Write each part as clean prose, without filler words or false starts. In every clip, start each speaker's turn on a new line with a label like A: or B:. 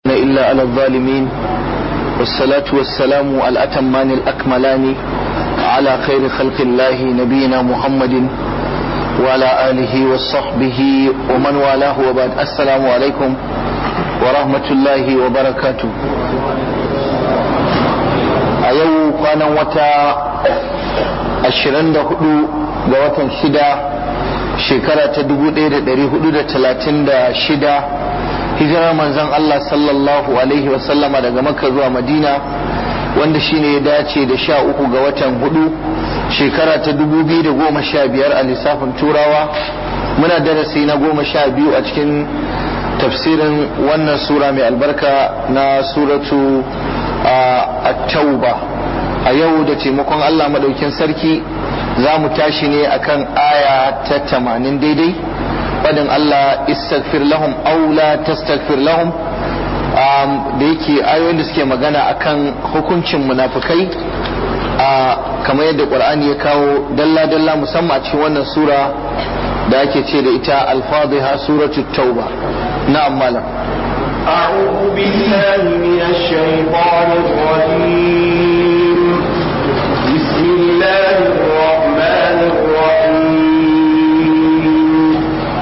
A: إلا على الظالمين والصلاة والسلام الأتمان الأكملان على خير خلق الله نبينا محمد وعلى آله وصحبه ومن والاه وبعد. السلام عليكم ورحمة الله وبركاته. أيو كان وتا 24 ga watan 6 shekara ta 1436 hijirar manzon Allah sallallahu alaihi wasallama daga Makka zuwa Madina, wanda shine ya dace da 13 ga watan 4 shekara ta 2015 a lissafin Turawa. Muna darasi na 12 a cikin tafsirin wannan sura mai albarka na suratu at-tauba. A yau da taimakon Allah madaukin sarki za mu tashi ne akan aya ta 80 daidai, fadin Allah istaghfir lahum aw la tastaghfir lahum, da yake ayoyin da suke magana akan hukuncin munafikai kamar yadda Qur'ani ya kawo dalla dalla, musamman a cikin wannan sura da ake ce da ita al-Fadhiha suratul Tauba. Na'am malam.
B: أعوذ بالله من الشيطان الرجيم. بسم الله الرحمن الرحيم.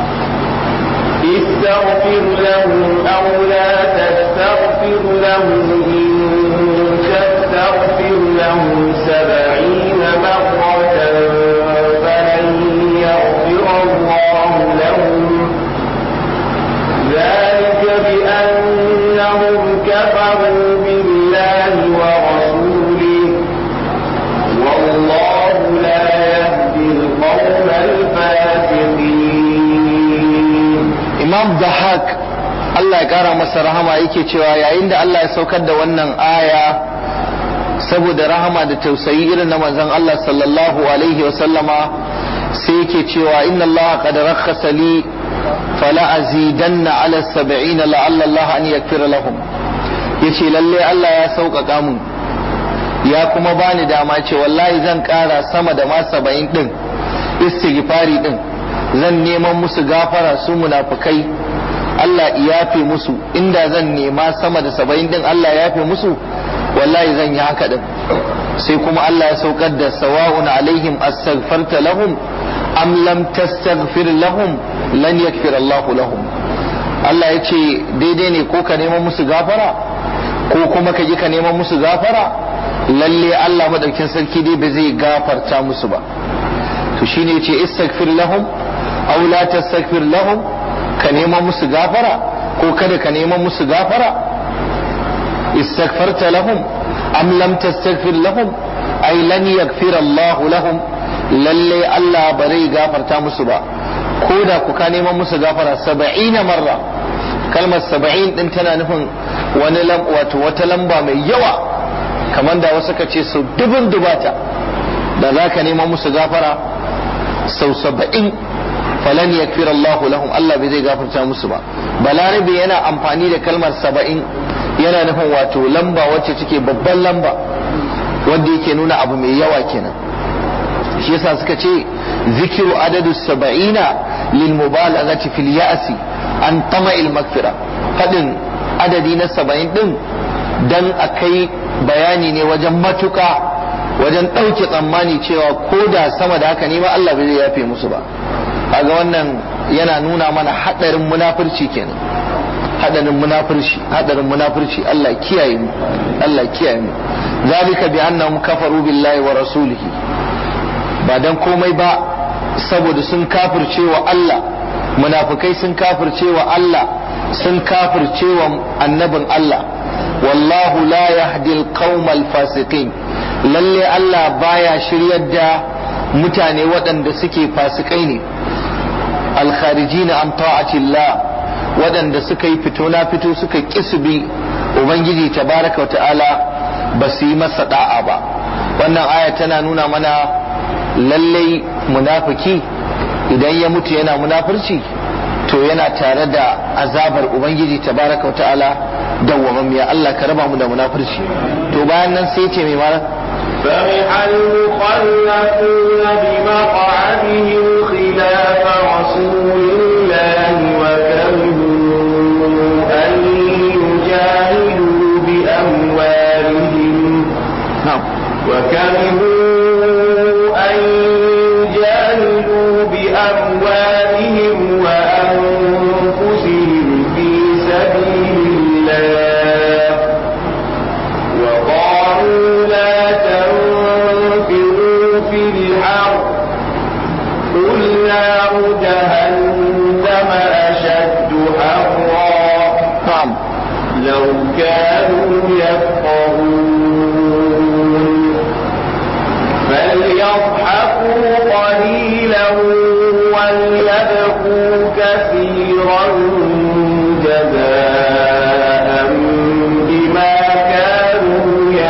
B: استغفر لهم أو لا تستغفر لهم إن تستغفر لهم 70 مرة فلن يغفر الله لهم، ذلك بأنهم كفروا بالله ورسوله والله لا يهدي القوم الفاسقين.
A: Imam Dahak Allah ya kara masa rahama yake cewa yayin da Allah ya saukar da wannan aya saboda rahama da tausayi irin na manzon Allah sallallahu alaihi wa sallama, sai yake cewa inna Allah qad rakhasa li fala azidanna ala 70 la'alla Allah an yakfira lahum. Yace lalle Allah ya sauƙaƙa mun, ya kuma bani dama ce wallahi zan ƙara sama da ma 70 din istighfari din, zan neman musu gafara su munafikai Allah yafe musu. Inda zan nema sama da 70 din Allah yafe musu, wallahi zan yi haka din. sai kuma Allah ya saukar da sawa'un alaihim astaghfarta lahum am lam tastaghfir lahum lan yakfir Allah lahum. Allah ya ce daidai ne ko ka neman musu gafara ko kuma ka ji ka neman musu gafara, lalle Allah madaukin sarki dai ba zai gafarta musu ba. to shine yace istaghfir lahum aw la tastaghfir lahum, ka neman musu gafara ko kada ka neman musu gafara. istaghfarta lahum am lam tastaghfir lahum ay lan yaghfir Allah lahum, lalle Allah ba zai gafarta musu ba ko da ku ka neman musu gafara 70 marra. kalmar 70 din tana nufin wani wato wata lamba mai yawa, kamar da wasu ka ce sau dubun dubata da za ka neman musu gafara sau 70 falan yakfir Allah lahum, Allah bai zai gafarta musu ba. balarabe yana amfani da kalmar 70 yana nufin wato lamba wacce take babban lamba wanda yake nuna abu mai yawa kenan. shi yasa suka ce zikiru adadu 70 lil mubalaghati fil ya'si an tama'il magfira, fadin adadi na 70 din dan akai bayani ne wajen matuka wajen ɗauke tsammani cewa ko da sama da haka ne ma Allah bai zai yafe musu ba. kaga wannan yana nuna mana hadarin munafurci kenan, hadarin munafurci. Allah kiyaye mu, Allah kiyaye mu. zalika bi annahum kafaru billahi wa rasulihi, ba dan komai ba saboda sun kafirce wa Allah. munafikai sun kafirce wa Allah, sun kafirce wa annabin Allah. wallahu la yahdi al-qauma al-fasiqin, lalle Allah baya shiryar da mutane waɗanda suke fasikai ne. al-kharijina an ta'atillah, waɗanda suka yi fito na fito suka kisbi ubangiji tabaraka wa ta'ala, ba su yi masa da'a ba. wannan aya tana nuna mana lalle munafiki idan ya mutu yana munafurci to yana tare da azabar ubangiji tabaraka wa ta'ala dawwamammiya. Allah ka raba mu da munafurci. to bayan nan sai ce mai mara
B: فرح المخلفون بمقعدهم خلاف رسول الله وكرهوا أن يجاهدوا وكرهوا أن يجاهدوا بأموالهم وأنفسهم في سبيل الله وقالوا لا تنفروا في الحرب قل نار جهنم أشد حرا لو كانوا يفقهون فليضحكوا قليلا وليبكوا كثيرا جزاء بما كانوا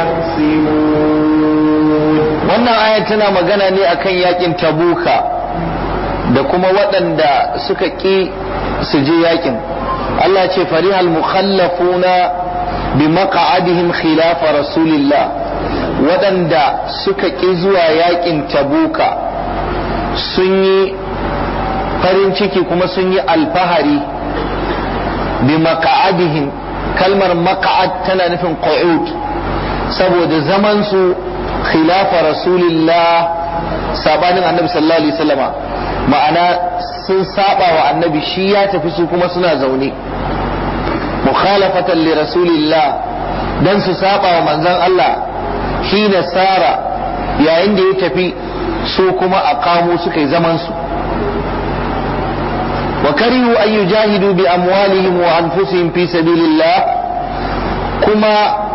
B: يكسبون.
A: wannan aya tana magana ne akan yakin Tabuka da kuma waɗanda suka ƙi su je yakin. Allah ce farihal mukhallafuna bi maq'adihim khilafa rasulillah, waɗanda suka ƙi zuwa yakin Tabuka sun yi farin ciki kuma sun yi alfahari bi maq'adihim. kalmar maq'ad tana nufin qu'ud, saboda zaman su khilafa rasulillah, sabanin annabi sallallahu alaihi wasallama, ma'ana sun saba wa annabi, shi ya tafi su kuma suna zaune. mukhalafatan li rasulillah, dan su saba wa manzon Allah hina sara, yayin da ya tafi su kuma aqamu suka yi zaman su. wa karihu an yujahidu bi amwalihim wa anfusihim fi sabilillah, kuma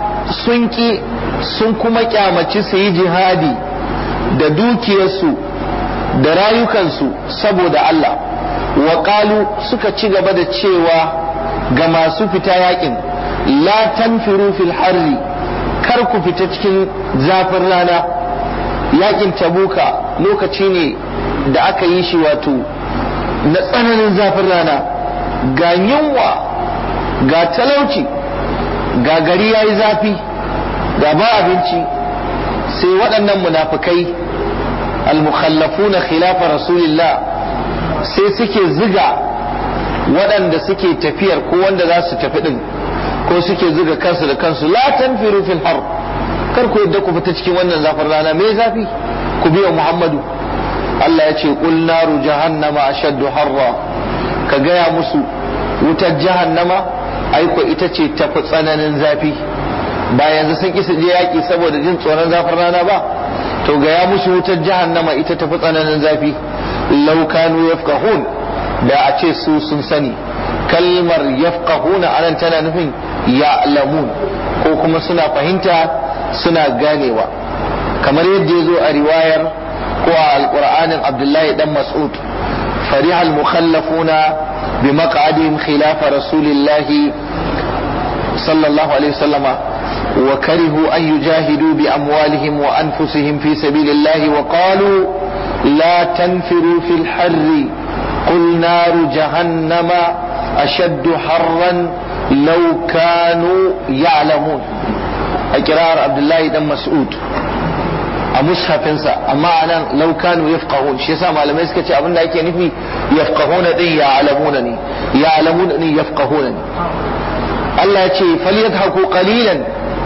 A: sun kuma kyamaci su yi jihadi da dukiyarsu da rayukansu saboda Allah. wa qalu, suka ci gaba da cewa ga masu fita yakin, la tanfiru fil harri, kar ku fita cikin zafin rana. yakin Tabuka lokaci ne da aka yi shi wato na tsananin zafin rana, ga yunwa ga talauci ga gari yayi zafi ga ba abinci, sai waɗannan munafikai al-mukhallafuna khilafa rasulillah sai suke ziga waɗanda suke tafiyar ko wanda za su tafi din, ko suke ziga kansu da kansu, la tanfiru fil har, kar ku yadda ku fita cikin wannan zafin rana, me zafi, ku biya Muhammadu. Allah ya ce qul naru jahannama ashaddu harra, ka gaya musu wutar jahannama aiko ita ce tafi tsananin zafi. ba yanzu sun kisa je yaki saboda jin tsoron zafin rana ba, to gaya musu wutar jahannama ita tafi tsananin zafi. law kanu yafqahun, da a ce su sun sani. kalmar yafqahuna anan tana nufin ya'lamun, ko kuma suna fahimta suna ganewa, kamar yadda ya zo a riwayar ko a alqur'anin Abdullahi dan Mas'ud, farihal mukhallafuna bi maq'adihim khilafa rasulillahi sallallahu alaihi wasallama wa karihu an yujahidu bi amwalihim wa anfusihim fi sabilillahi wa qalu la tanfiru fil harri qul naru jahannama ashaddu harran law kanu ya'lamun. a kirar Abdullahi dan Mas'ud a mushafinsa, amma anan law kanu yafqahun, shi yasa malamai suka ce abinda ake nufi yafqahuna din ya'lamuna ne, ya'lamuna ne yafqahuna ne. Allah ya ce falyadhaku qalilan,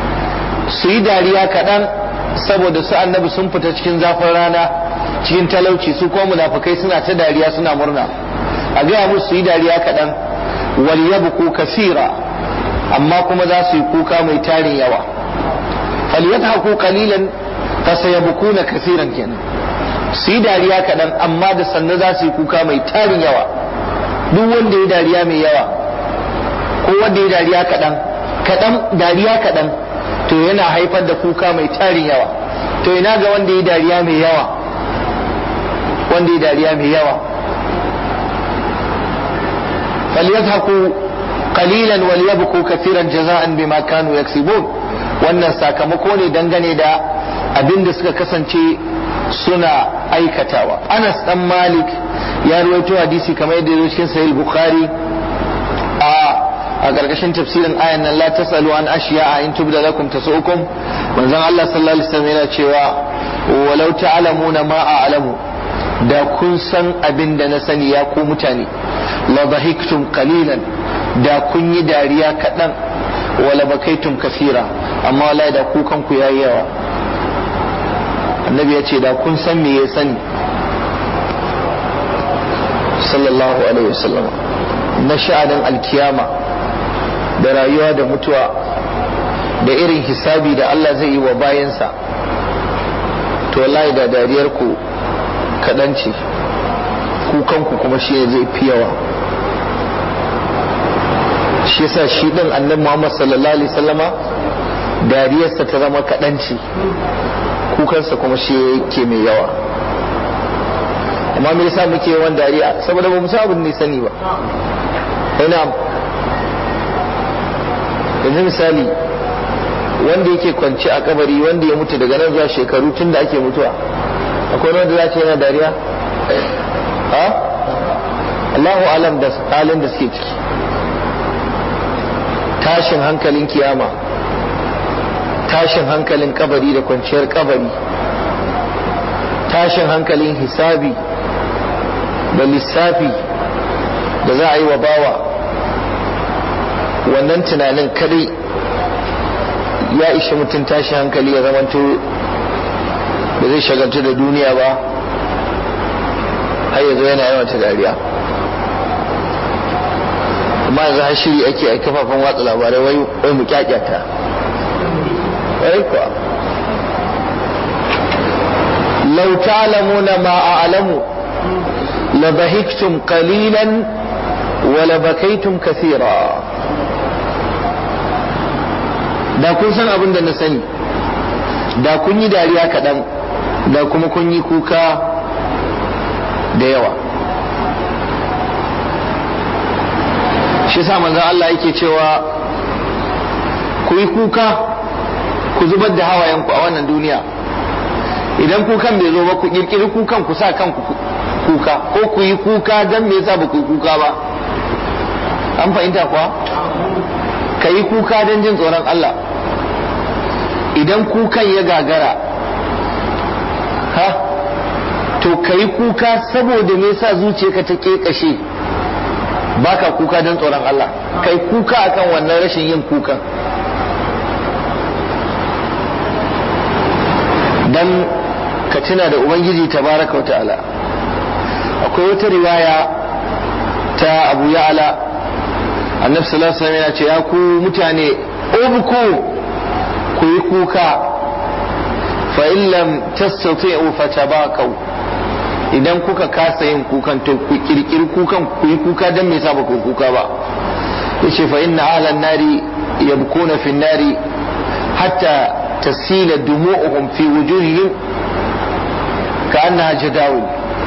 A: su yi dariya kaɗan saboda su annabi sun fita cikin zafin rana cikin talauci, su ko munafikai suna ta dariya suna murna. a gaya musu su yi dariya kaɗan, wal yabku kasira, amma kuma za su yi kuka mai tarin yawa. falyadhaku qalilan fasayabkuna kasiran kenan, su yi dariya kaɗan amma da sannu za su yi kuka mai tarin yawa. duk wanda ya dariya mai yawa ko wanda ya dariya kaɗan dariya kaɗan to yana haifar da kuka mai tarin yawa. to ina ga wanda ya dariya mai yawa, wanda ya dariya mai yawa. falyadhaku qalilan walyabku kathiran jaza'an bima kanu yaksibun, wannan sakamako ne dangane da abin da suka kasance suna aikatawa. Anas dan Malik ya rawaito hadisi kamar yadda ya cikin Sahih Bukhari a gargashin tafsirin ayan nan, la tasalu an ashiya'a in tubda lakum tasu'ukum. manzon Allah sallallahu alaihi wasallam yana cewa walau ta'lamuna ma a'lamu, da kun san abin da na sani ya ku mutane, la dhahiktum qalilan, da kun yi dariya kadan, wala bakaitum kasira, amma wallahi da kukan ku yayi yawa. annabi ya ce da kun san me ya sani sallallahu alaihi wasallam na sha'anin alkiyama da rayuwa da mutuwa da irin hisabi da Allah zai yi wa bayansa, to wallahi da dariyar ku kaɗan ce, kukanku kuma shi zai fi yawa. shi yasa shi ɗin annabi Muhammad sallallahu alaihi wasallama dariyarsa ta zama kaɗan ce, kukansa kuma shi yake mai yawa. amma me yasa muke yawan dariya? saboda ba mu san abin ne sani ba. ina yanzu misali wanda yake kwanci a kabari, wanda ya mutu daga nan zuwa shekaru tun da ake mutuwa, akwai wanda za ce yana dariya? ha? Allahu alam da halin da suke ciki. tashin hankalin kiyama, tashin hankalin kabari da kwanciyar kabari, tashin hankalin hisabi da lissafi da za a yi wa bawa, wannan tunanin kadai ya ishi mutum tashi hankali ya zamanto da zai shagaltu da duniya ba, har yanzu yana yawan ta dariya. amma yanzu har shiri ake a kafafen watsa labarai wai mu kyakyata. law ta'lamuna ma a'lamu la bahiktum qalilan wa la bakaytum kathira. da kun san abin da na sani, da kun yi dariya kaɗan, da kuma kun yi kuka da yawa. shi sa manzon Allah yake cewa ku yi kuka, ku zubar da hawayenku a wannan duniya. idan kukan bai zo ba, ku kirkiri kukan, ku sa kanku kuka, ko ku yi kuka dan me yasa ba ku yi kuka ba. an fahimta kuwa? ka yi kuka don jin tsoron Allah. idan kukan ya gagara, to ka yi kuka saboda me yasa zuciyarka ta kekashe, baka kuka don tsoron Allah, kai kuka akan wannan rashin yin kukan. dan ka tuna da Ubangiji tabaraka wa ta'ala. akwai wata riwaya ta Abu Ya'la, annabi sallallahu alaihi wasallam yana ce ya ku mutane, ubku, ku yi kuka, fa in lam tastati'u fatabakau. idan kuka kasa yin kukan, to ku kirkiri kukan, ku yi kuka dan me yasa ba ku yi kuka ba. yace fa inna ahlan nari yabkuna fi nari hatta tasila dumu'uhum fi wujuhihim ka'annaha jadawil.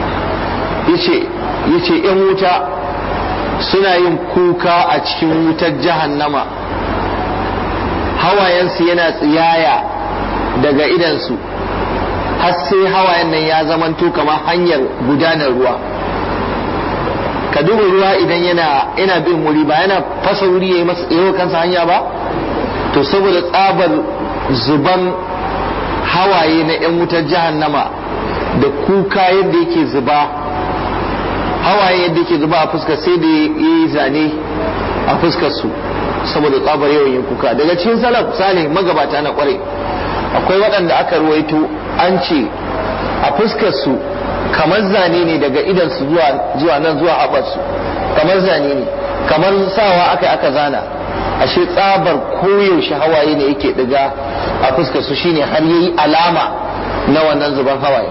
A: yace yan wuta suna yin kuka a cikin wutar jahannama, hawayensu yana tsiyaya daga idansu har sai hawayen nan ya zamanto kamar hanyar gudanar ruwa. ka duba ruwa idan yana bin wuri, ba yana fasa wuri ya yi masa kansa hanya ba, to saboda tsabar zuban hawaye na yan wutar jahannama da kuka yadda yake zuba, hawaye yadda yake zuba a fuskar, sai da ya yi zane a fuskar su saboda tsabar yawan yin kuka. daga cikin salaf salih magabata na kwarai, akwai waɗanda aka ruwaito an ce a fuskar su kamar zane ne daga idan su zuwa nan zuwa haɓar su, kamar zane ne, kamar sawa aka zana. ashe tsabar koyaushe hawaye ne yake diga a fuskar su, shine har yayi alama na wannan zuban hawaye.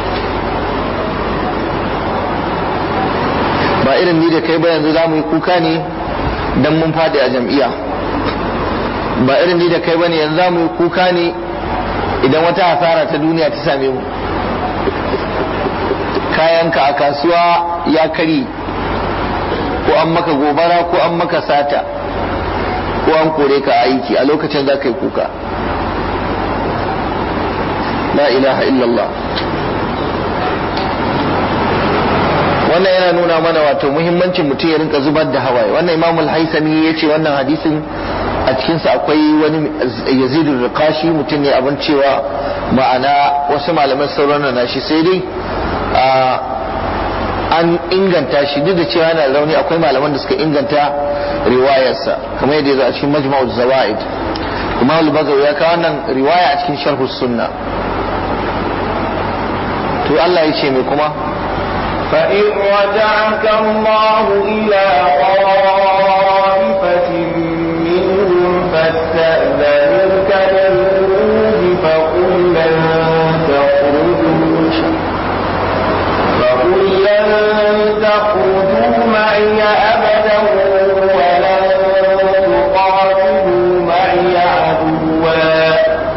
A: ba irin ni da kai ba yanzu za mu yi kuka ne dan mun fadi a jam'iyya, ba irin ni da kai ba ne yanzu za mu yi kuka ne idan wata hasara ta duniya ta same mu, kayanka a kasuwa ya kari, ko an maka gobara, ko an maka sata, ko an kore ka aiki, a lokacin za ka yi kuka. la ilaha illallah. wannan yana nuna mana wato muhimmancin mutum ya rinka zubar da hawaye. wannan Imam al-Haythami ya ce wannan hadisin a cikinsa akwai wani Yazid al-Riqashi, mutum ne abin cewa ma'ana wasu malaman sauran na shi, sai dai an inganta shi, duk da cewa yana rauni. akwai malaman da suka inganta riwayarsa kamar yadda ya zo a cikin Majma'uz Zawaid. Imam al-Bagawi ya kawo wannan riwaya a cikin Sharh Sunna. to Allah ya ce me kuma
B: فإن رجعك الله إلى طائفة منهم فاستأذنوك للخروج فقل لن تخرجوا معي أبدا ولن تقاتلوا معي عدوا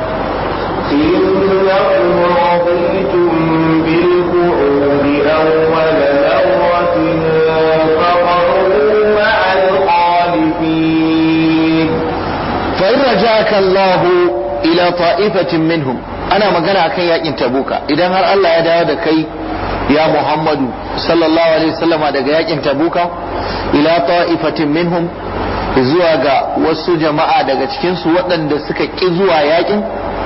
B: إنكم رضيتم بالقعود أول مرة فقعدوا مع الخالفين.
A: فإن رجعك الله إلى طائفة منهم أنا magana akan yakin tabuka idan har Allah ya dawo da kai ya Muhammadu sallallahu alaihi wasallama daga yakin tabuka ila ta'ifatin minhum zuwa ga wasu jama'a daga cikin su waɗanda suka ƙi zuwa yakin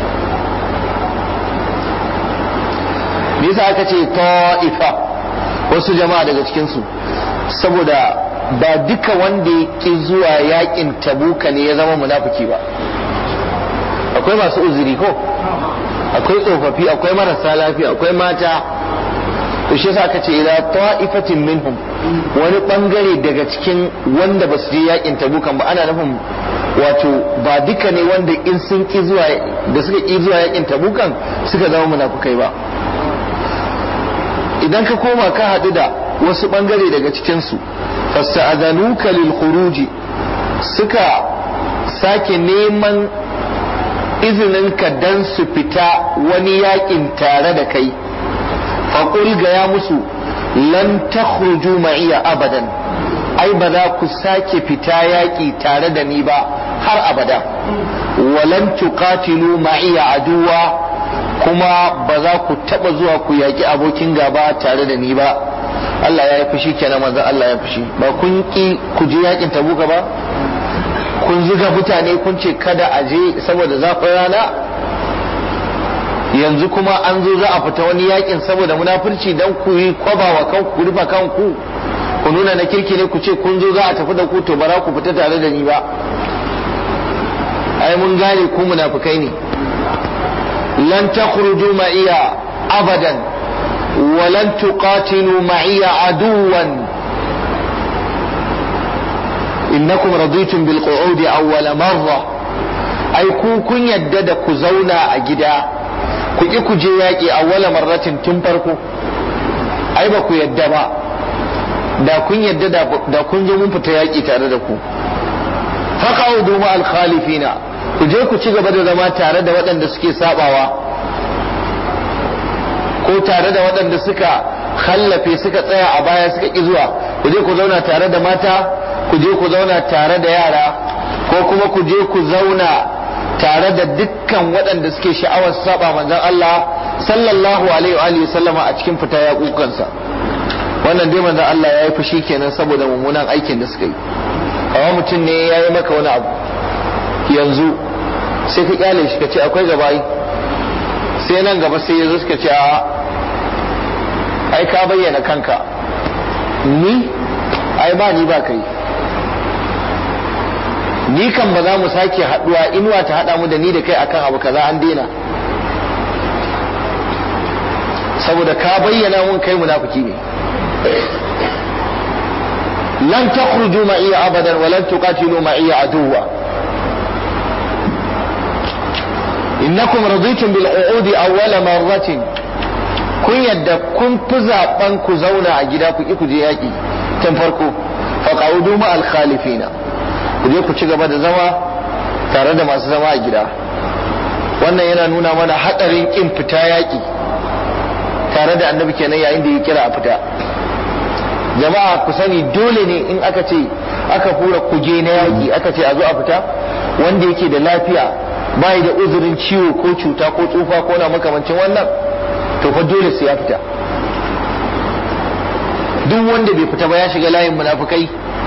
A: me yasa aka ce ta'ifa wasu jama'a daga cikin su saboda ba duka wanda ya ƙi zuwa yakin tabuka ne ya zama munafiki ba akwai masu uzuri ko akwai tsofaffi akwai marasa lafiya akwai mata to shi yasa aka ce ila ta'ifatin minhum wani bangare daga cikin wanda ba su je yakin tabukan ba ana nufin wato ba duka ne wanda in sun ki zuwa da suka ki zuwa yakin tabukan suka zama munafukai ba idan ka koma ka hadu da wasu bangare daga cikin su fasta'adanuka lil khuruji suka sake neman izinin ka dan su fita wani yakin tare da kai faƙul gaya musu lan takhruju ma'iya abadan ai ba za ku sake fita yaƙi tare da ni ba har abada walan tuqatilu ma'iya aduwa kuma ba za ku taɓa zuwa ku yaƙi abokin gaba tare da ni ba Allah ya yi fushi kenan manzon Allah ya fushi ba kun ki ku je yaƙin tabuka ba kun zuga mutane kun ce kada a je saboda zafin rana yanzu kuma an zo za a fita wani yakin saboda munafurci dan ku yi kwaba wa kanku ku rufa kanku ku nuna na kirki ne ku ce kun zo za a tafi da ku to bara ku fita tare da ni ba ai mun gane ku munafukai ne lan takhruju ma'iya abadan wa lan tuqatilu ma'iya aduwan innakum raditum bil qu'udi awwal marra ai ku kun yadda da ku zauna a gida ku ki ku je yaƙi awwala marratin tun farko ai ba ku yadda ba da kun yadda da kun zo mun fita yaƙi tare da ku faqaudu ma al khalifina ku je ku ci gaba da zama tare da waɗanda suke sabawa ko tare da waɗanda suka khallafe suka tsaya a baya suka ki zuwa ku je ku zauna tare da mata ku je ku zauna tare da yara ko kuma ku je ku zauna tare da dukkan waɗanda suke sha'awar saba manzon Allah sallallahu alaihi wa alihi sallama a cikin fita ya kukansa wannan dai manzon Allah ya yi fushi kenan saboda mummunan aikin da suka yi amma mutum ne ya yi maka wani abu yanzu sai ka kyale shi ka ce akwai gaba sai nan gaba sai ya zo suka ce a ai ka bayyana kanka ni ai ba ni ba kai ni kan ba za mu sake haduwa inuwa ta hada mu da ni da kai akan abu kaza an daina saboda ka bayyana mun kai munafiki ne lan takhruju ma'i abadan wa lan tuqatilu ma'i aduwa innakum raditum bil qu'udi awwala marratin kun yadda kun fi zaben ku zauna a gida ku ki ku je yaki tun farko faqaudu ma al khalifina ku je ku ci gaba da zama tare da masu zama a gida wannan yana nuna mana hadarin kin fita yaki tare da annabi kenan yayin da ya kira a fita jama'a ku sani dole ne in aka ce aka hura kuje na yaki aka ce a zo a fita wanda yake da lafiya bai da uzurin ciwo ko cuta ko tsufa ko na makamancin wannan to fa dole sai ya fita duk wanda bai fita ba ya shiga layin munafukai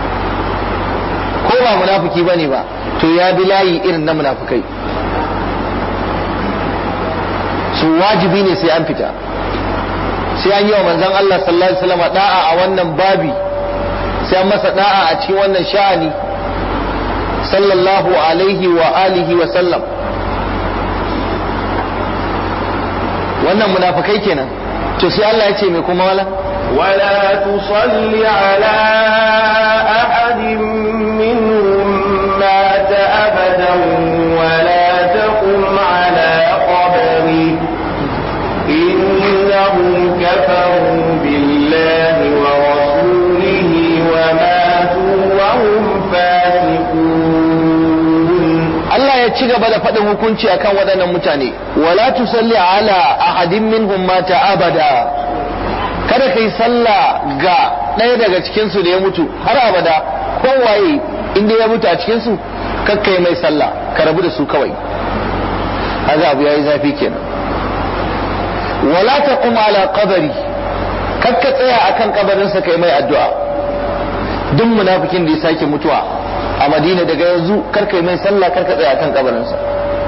A: ko ba munafiki bane ba to ya bi layi irin na munafukai su wajibi ne sai an fita sai an yi wa manzon Allah sallallahu alaihi wasallam da'a a wannan babi sai an masa da'a a cikin wannan sha'ani sallallahu alaihi wa alihi wa sallam wannan munafikai kenan to sai Allah ya ce me kuma wala
B: ولا تصل على أحد منهم مات أبدا ولا تقم على قبره إنهم كفروا بالله ورسوله وماتوا وهم فاسقون.
A: Allah ya ci gaba da faɗin hukunci akan waɗannan mutane wala tusalli ala ahadin minhum mata abada, kada kai sallah ga ɗaya daga cikin su da ya mutu har abada, kowaye inda ya mutu a cikin su kakka yi mai sallah, ka rabu da su kawai. haka abu yayi zafi kenan. wala taqum ala qabri, kakka tsaya akan kabarin sa kai mai addu'a. duk munafikin da ya sake mutuwa a Madina daga yanzu karka yi mai sallah, karka tsaya akan kabarin sa,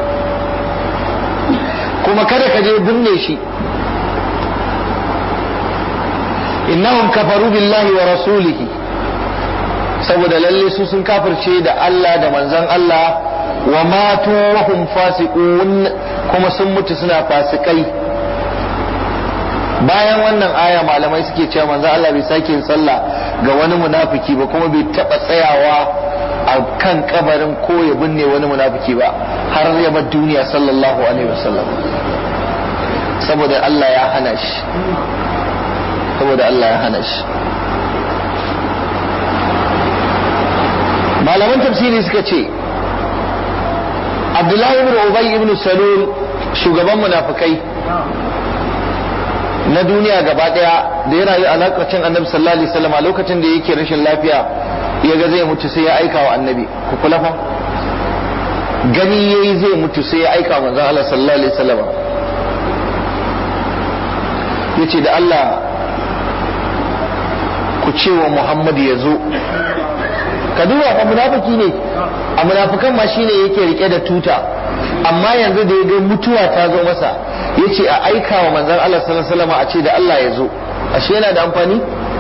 A: kuma kada ka je binne shi. innahum kafaru billahi wa rasulihi, saboda lalle su sun kafirce da Allah da manzon Allah, wa matu wa hum fasiqun, kuma sun mutu suna fasikai. bayan wannan aya malamai suke cewa manzon Allah bai sake yin sallah ga wani munafiki ba, kuma bai taba tsayawa a kan kabarin ko ya binne wani munafiki ba har ya bar duniya sallallahu alaihi wasallam, saboda Allah ya hana shi, saboda Allah ya hana shi. malaman tafsiri suka ce Abdullahi ibn Ubay ibn Salul, shugaban munafikai na duniya gaba daya, da ya rayu a lokacin Annabi sallallahu alaihi wasallam, a lokacin da yake rashin lafiya ya ga zai mutu sai ya aika wa Annabi, ku kula fa, gani yayi zai mutu sai ya aika wa manzon Allah sallallahu alaihi wasallam, yace da Allah ku ce wa Muhammad ya zo. ka duba fa munafiki ne, a munafikan ma shine yake rike da tuta, amma yanzu da ya ga mutuwa ta zo masa yace a aika wa manzon Allah sallallahu alaihi wasallam a ce da Allah ya zo. ashe yana da amfani.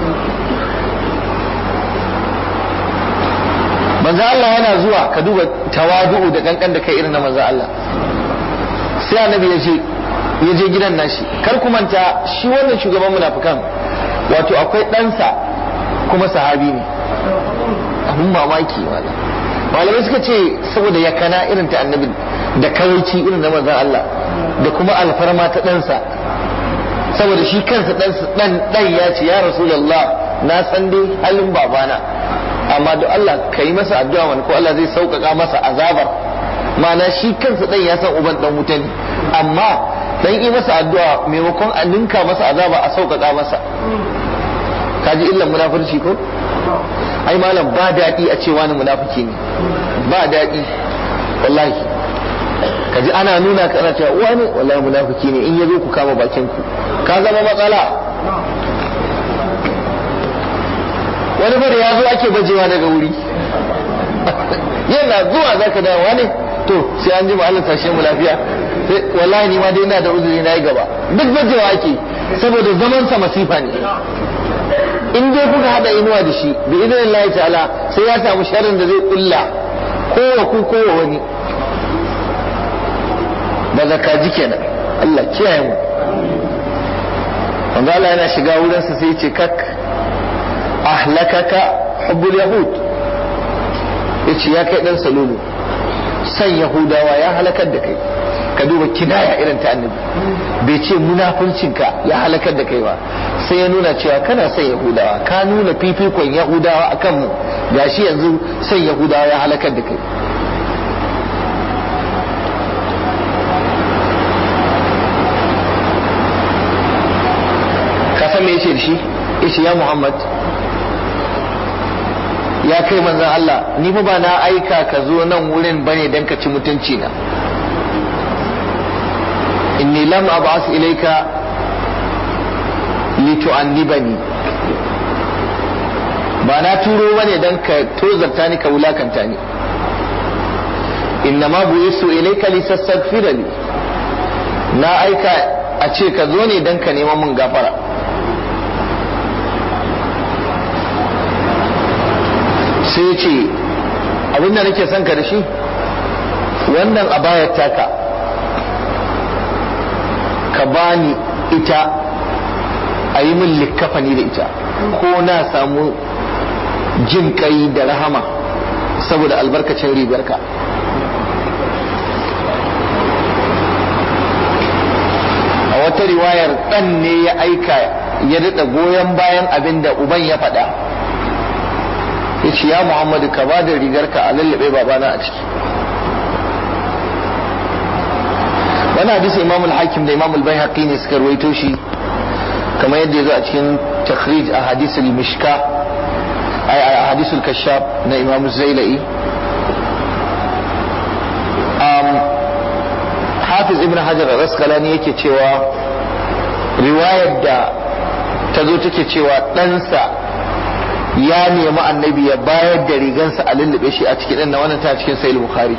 A: manzon Allah yana zuwa, ka duba tawadu'u da kankan da kai irin na manzon Allah. sai annabi ya je gidan nashi. kar ku manta shi wannan shugaban munafikan wato akwai ɗansa kuma sahabi ne, abun mamaki wala. malamai suka ce saboda yakana irin ta annabi da kawaici irin na manzon Allah da kuma alfarma ta ɗansa, saboda shi kansa ɗan ya ce ya Rasulullah na san dai halin babana, amma da Allah ka yi masa addu'a mana ko Allah zai sauƙaƙa masa azabar. ma'ana shi kansa ɗan ya san uban ɗan wuta ne, amma dan yi masa addu'a maimakon a ninka masa azaba a sauƙaƙa masa. kaji illan munafurci ko? ai malam ba daɗi a ce wani munafiki ne, ba daɗi wallahi. kaji ana nuna ka ana cewa wani wallahi munafiki ne, in ya zo ku kama bakin ku, ka zama matsala. wani ba da ya zo ake bajewa daga wuri yana zuwa zaka dawowa ne to sai an ji Allah tashe mu lafiya, wallahi ni ma dai ina da uzuri na yi gaba, duk bajewa ake, saboda zaman sa masifa ne. in dai kuka hada inuwa da shi bi idan Allah ta'ala sai ya samu sharrin da zai kulla kowa ku kowa wani. ba zaka ji kenan, Allah kiyaye mu. wanda Allah yana shiga wurin sa sai ya ce kak ahlakaka hubbul yahud, yace ya kai dan salulu san yahudawa ya halakar da kai. ka duba kinaya irin ta annabi, bai ce munafuncinka ya halakar da kai ba, sai ya nuna cewa kana son yahudawa, ka nuna fifikon yahudawa akan mu, gashi yanzu son yahudawa ya halakar da kai. ka san me yace da shi? yace ya Muhammad, ya kai manzon Allah, ni fa ba na aika ka zo nan wurin bane dan ka ci mutunci na. inni lam ab'as ilayka litu'annibani, ba na turo bane dan ka tozarta ni ka wulakanta ni. inna ma bu'isu ilayka lisastaghfira li, na aika a ce ka zo ne dan ka neman mun gafara. sai ce abinda nake son ka da shi wannan abayar taka ka bani ita a yi min likkafani da ita ko na samu jin kai da rahama saboda albarkacin rigarka. A wata riwayar ɗan ne ya aika ya daɗa goyon bayan abin da uban ya faɗa, ya ce ya Muhammadu ka ba da rigarka a lallaɓe babana a ciki. wani hadisi Imam al-Hakim da Imam al-Baihaqi ne suka ruwaito shi kamar yadda ya zo a cikin takhrij a hadisul mishka a hadisul kashaf na Imam Zailai. Hafiz Ibn Hajar al-Asqalani yake cewa riwayar da ta zo take cewa ɗansa ya nemi annabi ya bayar da rigansa a lullube shi a cikin ɗan wannan ta cikin Sahih Bukhari.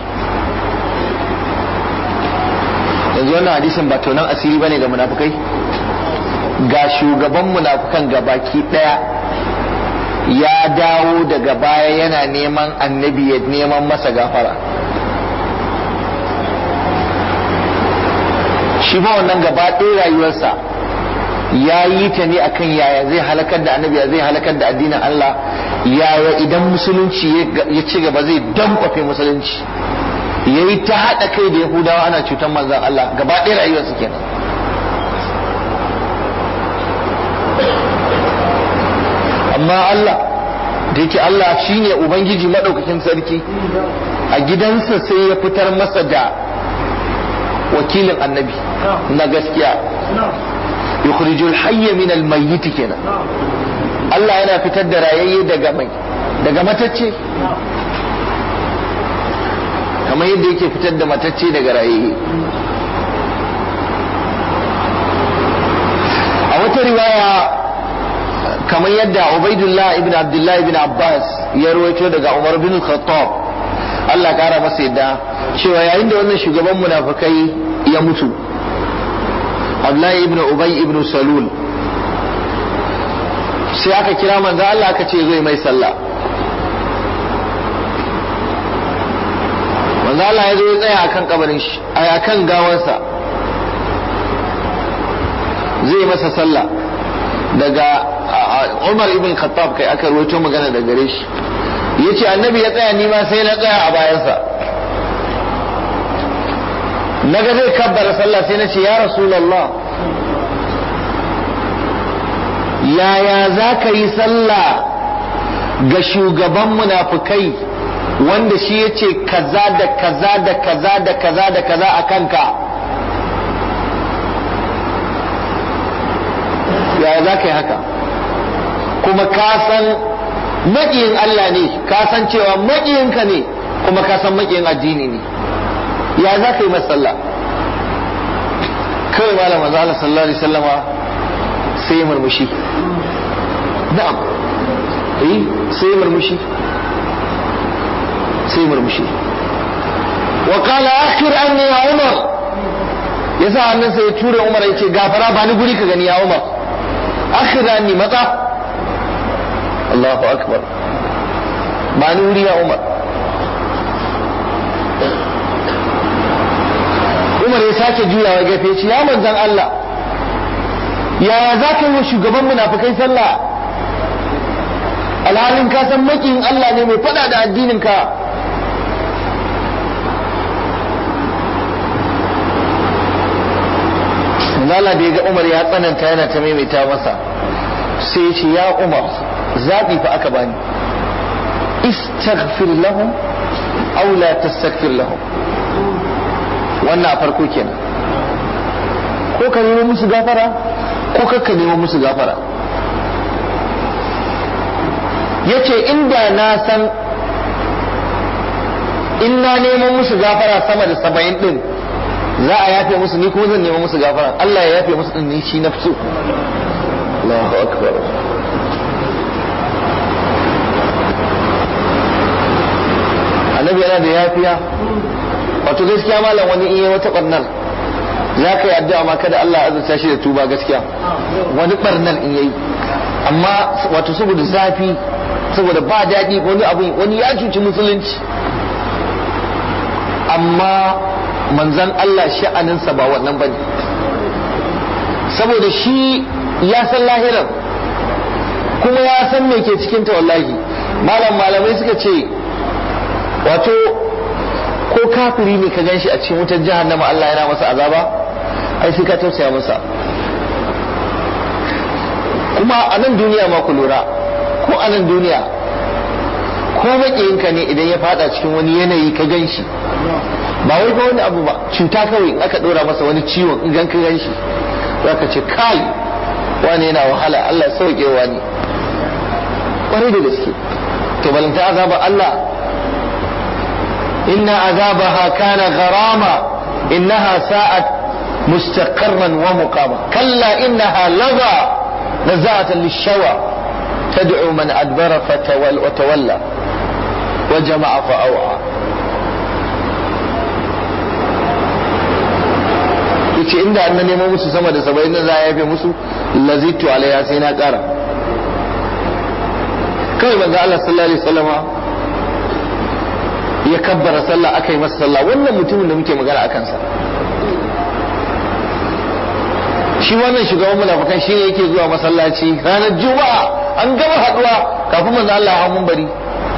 A: Yanzu wannan hadisin ba tonan asiri bane ga munafukai, ga shugaban munafukan gabaki daya ya dawo daga baya yana neman annabi ya neman masa gafara. Shi ba wannan gaba ɗaya rayuwarsa ya yi ta ne akan yaya zai halakar da annabi, zai halakar da addinin Allah, yaya idan musulunci ya ci gaba zai dankwafe musulunci, ya yi ta haɗa kai da Yahudawa ana cutar manzan Allah, gaba ɗaya rayuwarsa kenan. Amma Allah da yake Allah shine Ubangiji maɗaukakin sarki, a gidansa sai ya fitar masa da wakilin annabi na gaskiya, yukhrijul hayya min al-mayyit kenan. Allah yana fitar da rayayye daga matacce, kamar yadda yake fitar da matacce daga rayayye. A wata riwaya kamar yadda Ubaidullah ibn Abdullah ibn Abbas ya rawaito daga Umar bin Khattab, Allah kara masa yadda, cewa yayin da wannan shugaban munafikai ya mutu, Abdullahi ibn Ubay ibn Salul, sai aka kira manzo Allah aka ce zai mai sallah. Manzo Allah ya zo ya tsaya akan kabarin shi, akan gawansa zai masa sallah. Daga Umar ibn Khattab kai aka rawaito magana da gare shi, yace annabi ya tsaya, ni ma sai na tsaya a bayansa. Naga zai kabbara sallah sai na ce ya Rasulullah, yaya za ka yi sallah ga shugaban munafukai wanda shi ya ce kaza da kaza da kaza da kaza da kaza a kanka? Yaya za ka yi haka? Kuma ka san maƙiyin Allah ne, ka san cewa maƙiyinka ne, kuma ka san maƙiyin addini ne, ya za ka yi masalla? Kawai malam manzo Allah sallallahu alaihi wasallama sai murmushi. Na'am, sai murmushi, sai murmushi. Wa qala akhir anni ya Umar, yasa annan sai ya tura Umar ya ce gafara ba ni guri ka gani ya Umar, akhir anni matsa. Allahu akbar, ba ni wuri ya Umar. Umar ya sake juyawa gefe ce ya manzan Allah, yaya za ka yi wa shugaban munafikai sallah alhalin ka san makiyin Allah ne mai fada da addinin ka? Allah da ya ga Umar ya tsananta yana ta maimaita masa, sai ya ce ya Umar, zaɓi fa aka bani, istaghfir lahum aw la tastaghfir lahum. Wannan a farko kenan, ko ka nemo musu gafara ko kakka nemo musu gafara. Yace inda na san in na nemo musu gafara sama da 70 din za a yafe musu, ni kuma zan nemo musu gafara, Allah ya yafe musu din, ni shi nafsu. Allahu akbar. Annabi yana da yafiya. Wato gaskiya malam, wani in yi wata barnar za ka yi addu'a ma kada Allah ya azurta shi da tuba gaskiya, wani barnar in yayi, amma wato saboda zafi, saboda ba daɗi, wani abu, wani ya cuci musulunci. Amma manzan Allah sha'aninsa ba wannan bane, saboda shi ya san lahirar kuma ya san me ke cikin ta wallahi. malamai suka ce wato ko kafiri ne ka ganshi a cikin wutar jahannama Allah yana masa azaba ai sai ka tausaya masa. kuma a nan duniya ma ku lura, ko a nan duniya ko makiyinka ne idan ya fada cikin wani yanayi ka ganshi, ba wai ba wani abu ba, cuta kawai in aka dora masa wani ciwon idan ka ganshi zaka ce kai wani yana wahala, Allah saukewa ne kwarai da gaske. to balanta azaba Allah, inna azabaha kana gharama innaha sa'at mustaqarran wa muqama kalla innaha laza naza'atan lish-shawa tad'u man adbara wa tawalla wa jama'a fa'awa. yace inda an nemo musu sama da 70 da za a yafe musu lazitu alaiha sai na kara. kawai manzo Allah sallallahu alaihi wasallama ya kabbara sallah, aka yi masa sallah. wannan mutumin da muke magana akan sa, shi wannan shugaban munafikan shine yake zuwa masallaci ranar juma'a an gama haduwa kafin manzo Allah ya hawo minbari,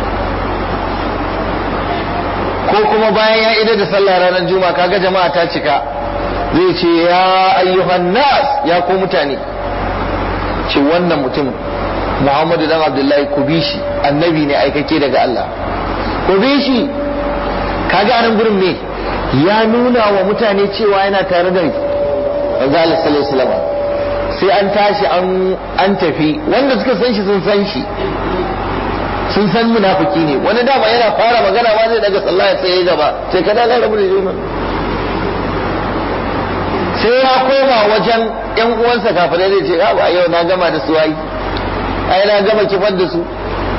A: ko kuma bayan ya idar da sallah ranar juma'a kaga jama'a ta cika zai ce ya ayyuhan nas, ya ko mutane, ce wannan mutum Muhammadu dan Abdullahi ku bi shi, annabi ne aikake daga Allah, ku bi shi. kaga anan gurin me ya nuna wa mutane cewa yana tare da manzo Allah sallallahu alaihi wasallam. sai an tashi an tafi, wanda suka san shi sun san shi, sun san munafiki ne. wani dama yana fara magana ma zai daga sallah sai ya gaba, sai kada ga rabu da juna, sai ya koma wajen yan uwansa kafirai zai ce ba yau na gama da su, ai na gama kifar da su.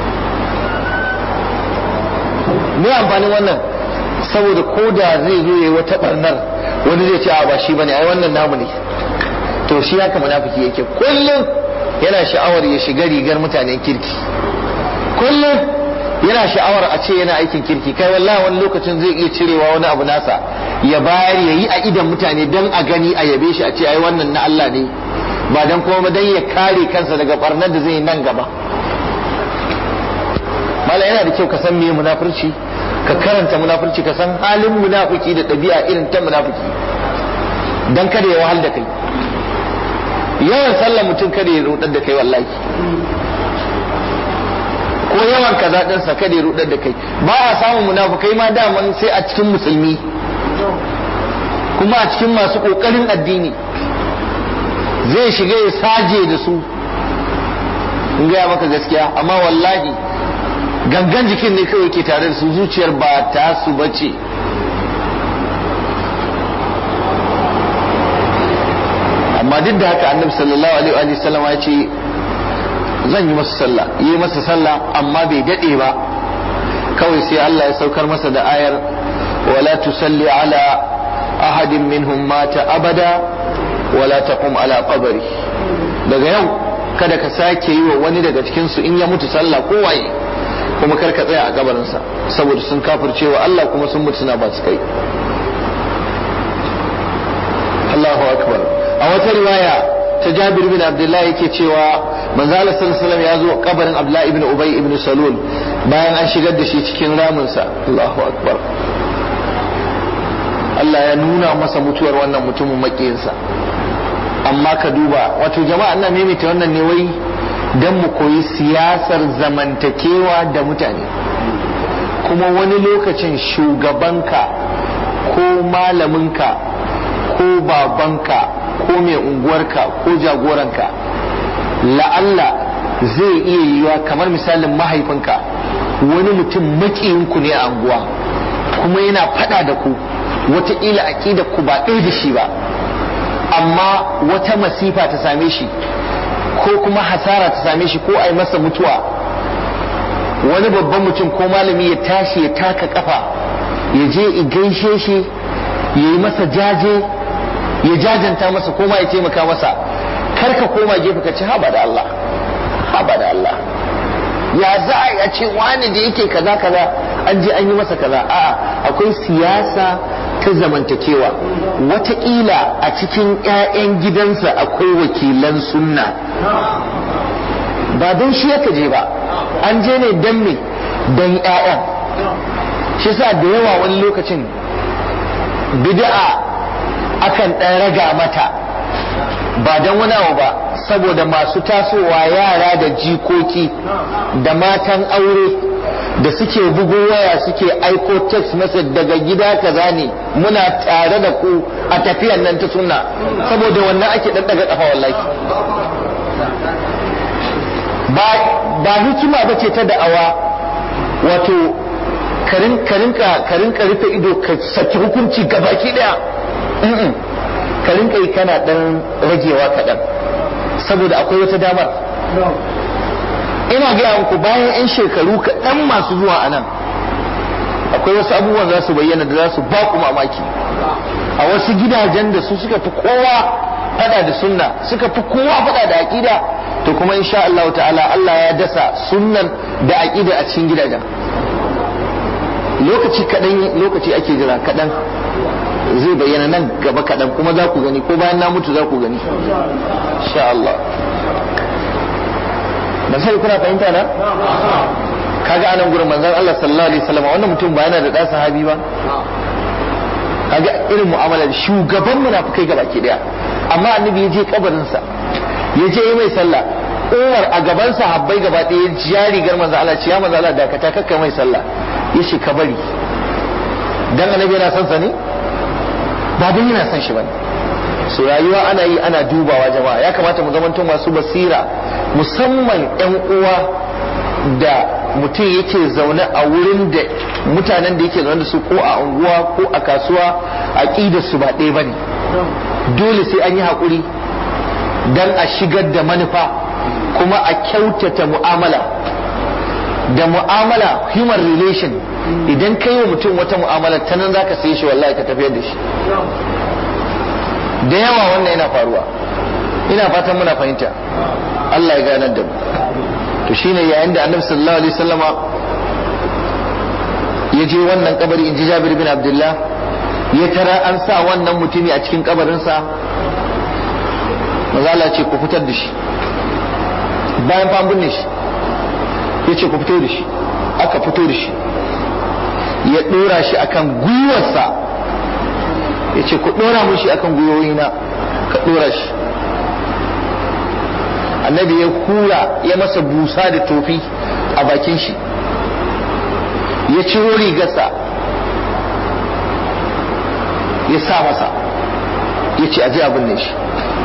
A: me amfanin wannan? saboda ko da zai zo yayi wata barnar wani zai ce ba shi bane, ai wannan namu ne. to shi haka munafiki yake, kullum yana sha'awar ya shiga rigar mutanen kirki, kullum yana sha'awar a ce yana aikin kirki. kai wallahi wani lokacin zai iya cirewa wani abu nasa ya bayar yayi a idan mutane dan a gani a yabe shi, a ce ai wannan na Allah ne, ba dan kuma dan ya kare kansa daga barnar da zai yi nan gaba. mala yana da kyau ka san meye munafurci, ka karanta munafurci, ka san halin munafiki da ɗabi'a irin ta munafiki, dan kada ya wahal da kai. yawan sallar mutum kada ya rudar da kai wallahi, ko yawan kaza din sa kada ya rudar da kai. ba a samun munafikai ma daman sai a cikin musulmi, kuma a cikin masu kokarin addini zai shiga ya saje da su, in gaya maka gaskiya. amma wallahi gangan jikin ne kawai ke tare da su, zuciyar ba ta su bace. amma duk da haka annabi sallallahu alaihi wa sallam ya ce zan yi masa sallah, yi masa sallah, amma bai dade ba kawai sai Allah ya saukar masa da ayar wala tusalli ala ahadin minhum mata abada wala taqum ala qabri. daga yau kada ka sake yi wa wani daga cikin su in ya mutu sallah ko waye, kuma kar ka tsaya a kabarinsa, saboda sun kafirce wa Allah kuma sun mutu suna ba su kai. Allahu akbar. a wata riwaya ta Jabir bin Abdullah yake cewa manzo Allah sallallahu alaihi wasallam ya zo kabarin Abdullah ibn Ubay ibn Salul bayan an shigar da shi cikin raminsa. Allahu akbar. Allah ya nuna masa mutuwar wannan mutumin makiyinsa. amma ka duba, wato jama'a ina maimaita wannan ne wai dan mu koyi siyasar zamantakewa da mutane. kuma wani lokacin shugabanka ko malaminka ko babanka ko mai unguwarka ko jagoranka la'alla zai iya yiwa kamar misalin mahaifinka, wani mutum makiyinku ne a anguwa kuma yana fada da ku, wataƙila aƙidar ku ba ɗaya da shi ba, amma wata masifa ta same shi ko kuma hasara ta same shi ko a yi masa mutuwa, wani babban mutum ko malami ya tashi ya taka kafa ya je ya gaishe shi, ya yi masa jaje, ya jajanta masa ko ma ya taimaka masa. kar ka koma gefe ka ce haba da Allah, haba da Allah, ya za a ce wani da yake kaza kaza an je an yi masa kaza. a'a, akwai siyasa ta zamantakewa, wataƙila a cikin 'ya'yan gidansa akwai wakilan sunna, ba don shi yaka je ba, an je ne don me, don 'ya'yan. shi sa da yawa wani lokacin bid'a akan ɗan raga mata ba don wani abu ba, saboda masu tasowa yara da jikoki da matan aure da suke bugo waya suke aiko text message daga gida kaza ne muna tare da ku a tafiyan nan ta sunna, saboda wannan ake daddaga kafa wallahi. ba hikima bace ta da'awa wato ka rinka rufe ido ka saki hukunci gabaki daya, ka rinka yi kana dan ragewa kaɗan saboda akwai wata damar. ina gaya muku bayan 'yan shekaru kaɗan masu zuwa a nan akwai wasu abubuwan za su bayyana da za su ba ku mamaki a wasu gidajen da su suka fi kowa fada da sunna, suka fi kowa fada da aƙida, to kuma insha Allah ta'ala Allah ya dasa sunnan da aƙida a cikin gidajen. lokaci kaɗan, lokaci ake jira kaɗan zai bayyana nan gaba kaɗan, kuma za ku gani ko bayan na mutu za ku gani insha Allah. ban sai kuna fahimta na? kaga anan gurin manzon Allah sallallahu alaihi wasallam wannan mutum ba yana da ɗan sahabi ba, kaga irin mu'amalar shugaban munafikai gaba ke daya, amma annabi ya je kabarin sa ya je yi mai sallah. Umar a gaban sahabbai gaba ɗaya ya rigar manzon Allah, ya manzon Allah dakata kakka mai sallah, ya ce ka bari dan annabi yana son sa ne ba dan yana son shi bane. so rayuwa ana yi ana dubawa jama'a, ya kamata mu zamanto masu basira, musamman yan uwa da mutum yake zaune a wurin da mutanen da yake zaune da su ko a unguwa ko a kasuwa aqidar su ba ɗaya bane. dole sai an yi hakuri dan a shigar da manufa kuma a kyautata mu'amala. da mu'amala human relation, idan kai wa mutum wata mu'amala ta nan zaka sai shi wallahi ka tafiyar da shi. da yawa wannan yana faruwa, ina fatan muna fahimta. Allah ya ganar da mu. to shine yayin da Annabi sallallahu alaihi wasallama ya je wannan kabari, inji Jabir bin Abdullah, ya tara an sa wannan mutumi a cikin kabarin sa. manzo Allah ce ku fitar da shi, bayan fa binne shi yace ku fito da shi. aka fito da shi, ya dora shi akan gwiwarsa, yace ku dora mun shi akan gwiwoyina, ka dora shi. annabi ya kura ya masa busa da tofi a bakin shi, ya ciro rigarsa ya sa masa, ya ce aje abin ne shi.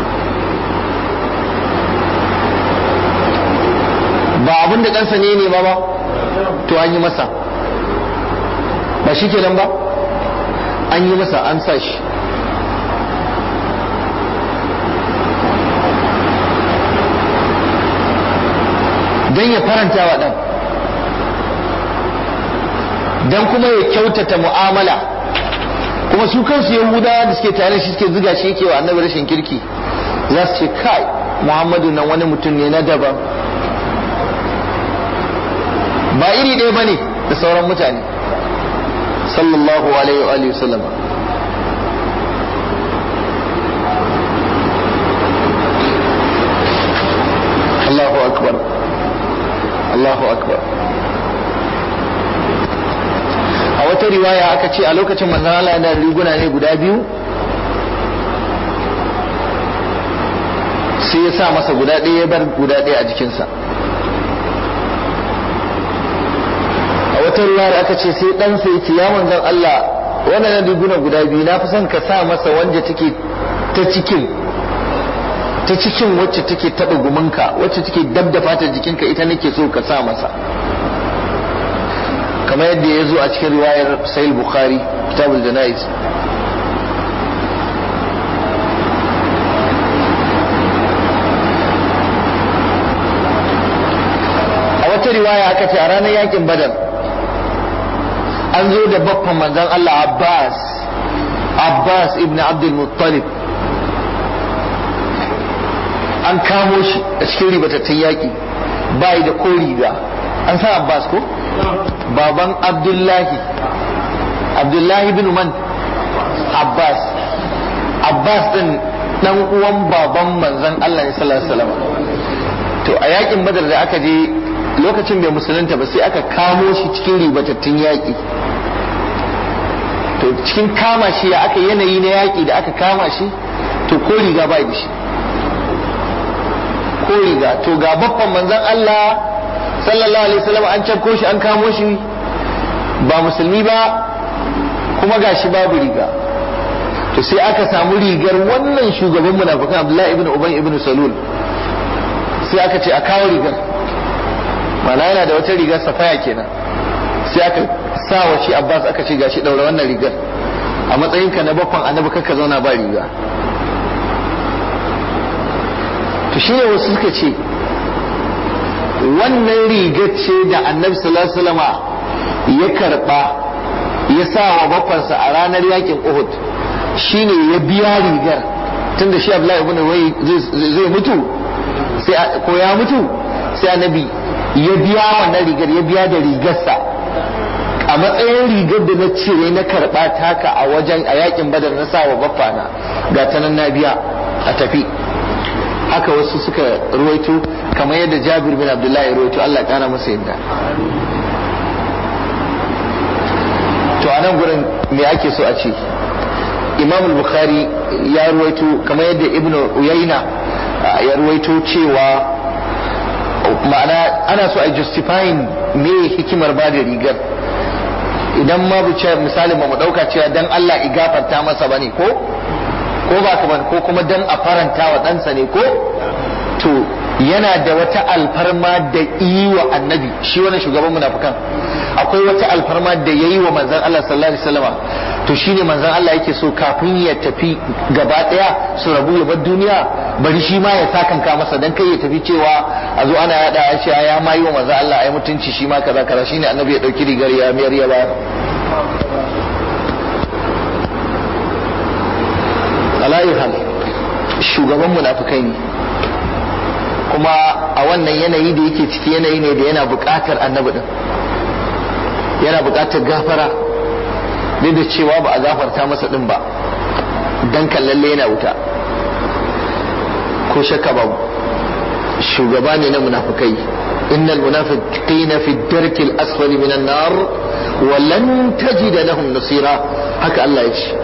A: ba abin da ɗansa ne ba to an yi masa, ba shi kenan ba, an yi masa, an sa shi. don ya faranta wa ɗan, don kuma ya kyautata mu'amala. kuma su kansu yahudawa da suke tare shi suke zuga shi yake wa annabi rashin kirki, za su ce kai Muhammadu nan wani mutum ne na daban, ba iri ɗaya bane da sauran mutane sallallahu alaihi wa sallam. Allahu akbar, Allahu akbar. a wata riwaya aka ce a lokacin manzon Allah yana riguna ne guda biyu, sai ya sa masa guda ɗaya ya bar guda ɗaya a jikinsa. a wata riwaya aka ce sai ɗansa ya ce ya manzon Allah wannan riguna guda biyu na fi son ka sa masa wanda take ta cikin wacce take taɓa guminka, wacce take dabda fatar jikinka, ita nake so ka sa masa, kamar yadda ya zo a cikin riwayar Sahih Bukhari Kitabul Janaiz. a wata riwaya aka ce a ranar yakin Badar an zo da baffan manzon Allah Abbas ibn Abdul Muttalib, an kamo shi a cikin ribatattun yaƙi, bai da ko riga. an san Abbas ko? baban Abdullahi bin man Abbas din dan uwan baban manzon Allah sallallahu alaihi wasallam. To a yakin Badar da aka je lokacin bai musulunta ba sai aka kamo shi cikin ribatattun yaki. To cikin kama shi ya aka yanayi na yaki da aka kama shi to ko riga ba da shi, ko riga. To ga babban manzon Allah sallallahu alaihi wasallam an cafko shi an kamo shi ba musulmi ba kuma gashi babu riga. To sai aka samu rigar wannan shugaban munafikan Abdullahi ibn Ubay ibn Salul, sai aka ce a kawo rigar, mana yana da wata rigar safaya kenan, sai aka sa wa shi Abbas aka ce gashi daura wannan rigar a matsayinka na baffan annabi kakka zauna ba riga. to shine wasu suka ce wannan rigar ce da annabi sallallahu alaihi wasallama ya karba ya sa wa baffansa a ranar yakin Uhud, shine ya biya rigar tunda shi Abdullahi ibn Ubay zai mutu sai ko ya mutu sai annabi ya biya wannan rigar, ya biya da rigarsa a matsayin rigar da na cire na karba taka a wajen a yakin Badar na sa wa baffana ga ta nan na biya a tafi. Haka wasu suka ruwaito kamar yadda Jabir bin Abdullahi ruwaito, Allah ya kara masa yadda. To a nan gurin me ake so a ce? Imam al-Bukhari ya ruwaito kamar yadda Ibn Uyayna ya ruwaito cewa ma'ana ana so a justifying me hikimar ba da rigar. Idan ma misalin ba mu dauka cewa dan Allah i gafarta masa bane ko ba ka bane, ko kuma dan a faranta wa ɗansa ne ko, to yana da wata alfarma da yi wa annabi shi wannan shugaban munafikan, akwai wata alfarma da yayi wa manzon Allah sallallahu alaihi wasallama. To shine manzon Allah yake so kafin ya tafi gaba daya su rabu ya bar duniya, bari shi ma ya sakanka masa dan kai ya tafi cewa a zo ana yada ya ce ya ma yi wa manzon Allah ai mutunci shi ma kaza kaza. Shine annabi ya dauki rigar ya miyar ya bayar. Alaihal shugaban munafikai ne, kuma a wannan yanayi da yake ciki yanayi ne da yana buƙatar annabi din, yana buƙatar gafara duk da cewa ba a gafarta masa din ba dan kallalle yana wuta ko shakka babu. Shugaba ne na munafikai, innal munafiqina fi ad-darki al-asfali minan nar wa lan tajida lahum nasira, haka Allah ya ce.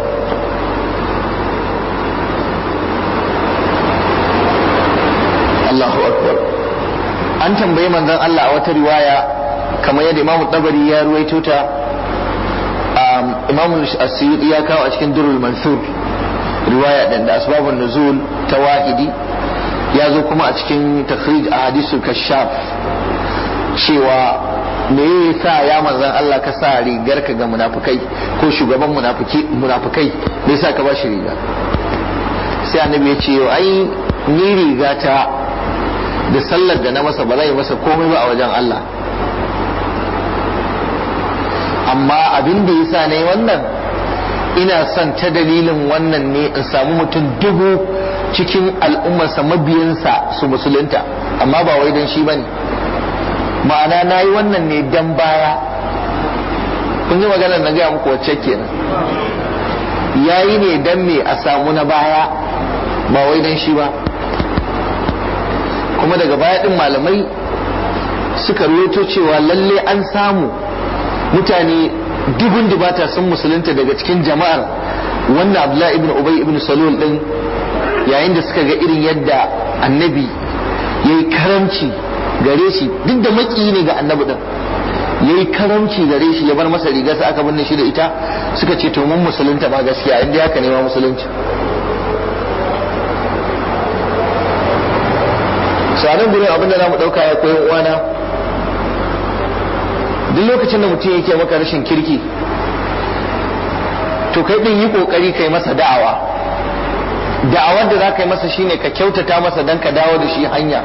A: Allahu akbar. An tambayi manzon Allah a wata riwaya kamar yadda Imam Tabari ya ruwaito ta, Imam As-Suyuti ya kawo a cikin Durrul Mansur riwaya din da asbabun nuzul ta Wahidi, ya zo kuma a cikin takhrij ahadithul kashaf cewa me yasa ya manzon Allah ka sa rigar ka ga munafikai ko shugaban munafikai me yasa ka ba shi riga? Sai annabi ya ce ai ni rigata da sallar da na masa ba zai masa komai ba a wajen Allah, amma abin da yasa ne wannan ina son ta dalilin wannan ne in samu mutum 1000 cikin al'ummarsa mabiyansa su musulunta, amma ba wai dan shi bane. Ma'ana nayi wannan ne dan baya. Kun ji maganar na gaya muku wacce kenan, yayi ne dan me a samu na baya ba wai dan shi ba. Kuma daga baya din malamai suka ruwaito cewa lalle an samu mutane dubun dubata sun musulunta daga cikin jama'ar wannan Abdullahi ibn Ubay ibn Salul din, yayin da suka ga irin yadda annabi yayi karamci gare shi, duk da maki ne ga annabi din, yayi karamci gare shi ya bar masa riga sai aka binne shi da ita, suka ce to mun musulunta ba gaskiya inda haka ne ma musulunci. Sanan gurin abin da za mu ɗauka ya koyi uwana, duk lokacin da mutum yake maka rashin kirki to kai ɗin yi ƙoƙari kai masa da'awa. Da'awar da za ka yi masa shine ka kyautata masa don ka dawo da shi hanya.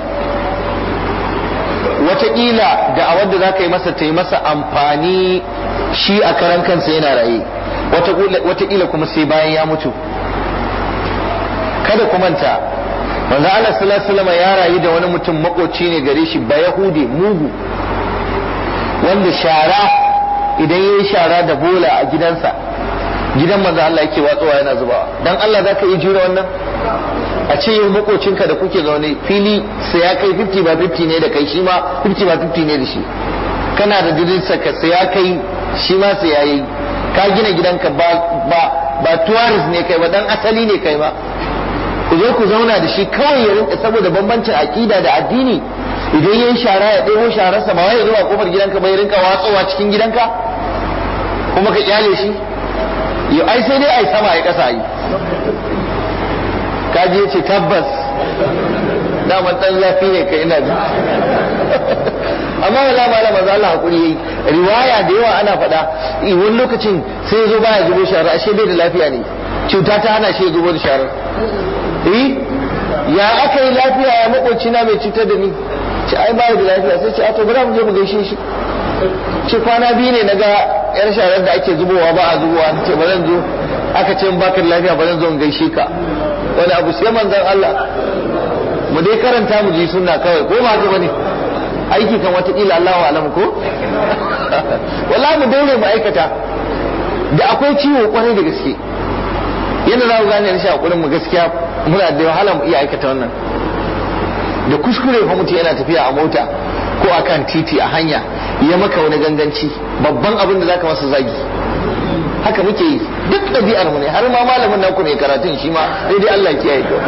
A: Wataƙila da'awar da za ka yi masa ta yi masa amfani shi a karan kansa yana raye, wataƙila kuma sai bayan ya mutu. Kada ku manta manzo Allah sallallahu alaihi wasallam ya rayu da wani mutum makoci ne gare shi ba Yahudi mugu, wanda shara idan yayi shara da bola a gidansa gidan manzo Allah yake watsowa yana zubawa. Dan Allah za ka yi jure wannan? A ce yau makocinka da kuke zaune fili sai ya kai 50 ba 50 ne da kai, shi ma 50 ba 50 ne da shi. Kana da dirinsa ka sai ya kai, shi ma sai ya yi. Ka gina gidanka ba tourist ne kai ba, dan asali ne kai ba. Ku zo ku zauna da shi kawai ya rinka, saboda bambancin aƙida da addini, idan yayin shara ya ɗebo shararsa ba wai ya zuwa kofar gidanka ba ya rinka watsowa cikin gidanka kuma ka kyale shi. Yau ai sai dai ai sama ai ƙasa yi. Kaji ya ce tabbas daman ɗan zafi ne kai ina ji. Amma wala malama za Allah hakuri yayi, riwaya da yawa ana faɗa wani lokacin sai ya zo baya zubo shara, ashe bai da lafiya ne, cuta ta hana shi ya zubo da sharar. Ya aka yi lafiya ya makoci na mai cutar da ni, ce ai baya da lafiya, sai ce a to bari mu je mu gaishe shi. Ce kwana biyu ne naga yar sharar da ake zubowa ba a zubowa, ce ba zan zo, aka ce in baka da lafiya ba zan zo in gaishe ka. Wani abu sai manzon Allah, mu dai karanta mu ji sunna kawai, ko ba haka bane? Aiki kan watakila Allahu alam ko? Wallahi mu daure mu aikata, da akwai ciwo kwarai da gaske. Yadda za ku gane rashin hakurin mu gaskiya muna da wahala mu iya aikata wannan. Da kuskure fa mutum yana tafiya a mota ko akan titi a hanya ya maka wani ganganci, babban abin da zaka masa zagi. Haka muke yi, duk ɗabi'ar mu ne, har ma malamin nan ku ne karatun shi ma sai dai Allah kiyaye ka.